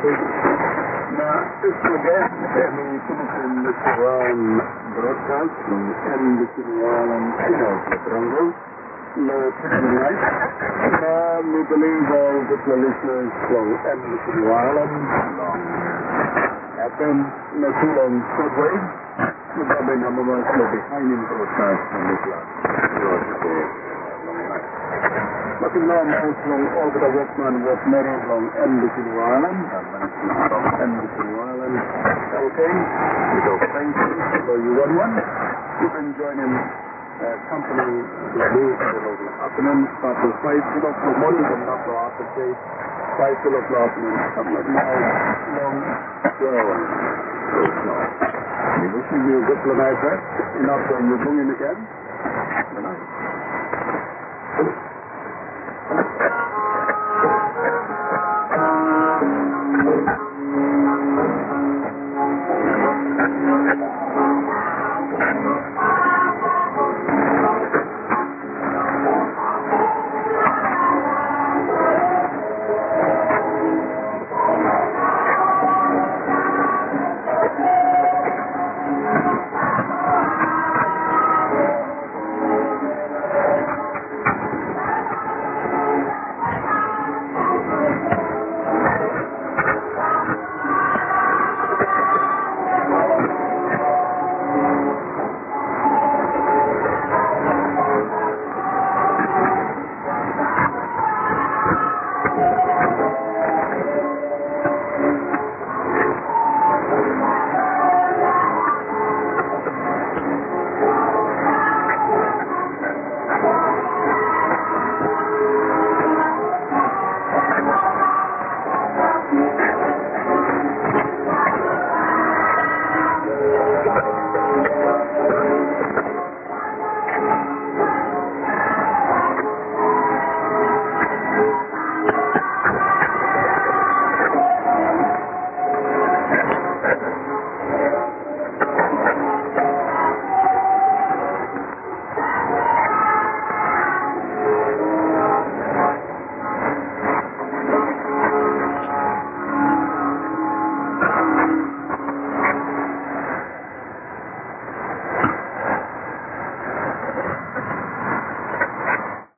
Now, this again, we put in the Quran broadcast from NBC Ireland, Toronto, tonight. We believe all the listeners from NBC Ireland, FM, Natural Shortwave, the Bobby number one behind him broadcast from the class. Looking now more from over the Walkman was made from NBC Ireland, NBC Ireland, okay, we go thank you, so you want one, you can join in company to move to the afternoon, start with 5 o'clock for morning and not for after 5 o'clock and something like now, long, so we wishing you a good night rest, enough when you bring in again. Good night.